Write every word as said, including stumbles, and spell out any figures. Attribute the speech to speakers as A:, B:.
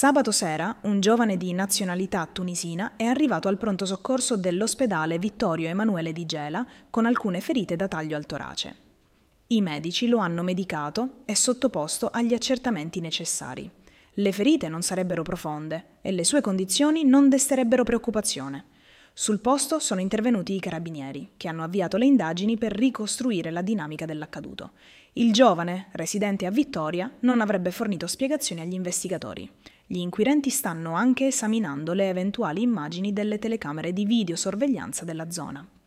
A: Sabato sera un giovane di nazionalità tunisina è arrivato al pronto soccorso dell'ospedale Vittorio Emanuele di Gela con alcune ferite da taglio al torace. I medici lo hanno medicato e sottoposto agli accertamenti necessari. Le ferite non sarebbero profonde e le sue condizioni non desterebbero preoccupazione. Sul posto sono intervenuti i carabinieri, che hanno avviato le indagini per ricostruire la dinamica dell'accaduto. Il giovane, residente a Vittoria, non avrebbe fornito spiegazioni agli investigatori. Gli inquirenti stanno anche esaminando le eventuali immagini delle telecamere di videosorveglianza della zona.